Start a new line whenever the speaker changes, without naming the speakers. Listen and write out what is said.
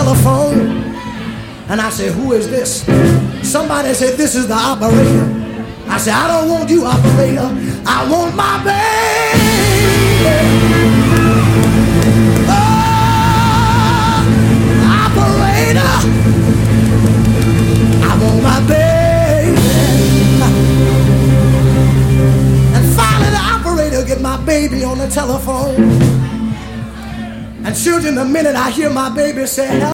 telephone. And I said, who is this? Somebody said, this is the operator. I said, I don't want you, operator. I want my baby. Oh, operator. I want my baby. And finally the operator get my baby on the telephone. And children, the minute I hear my baby say,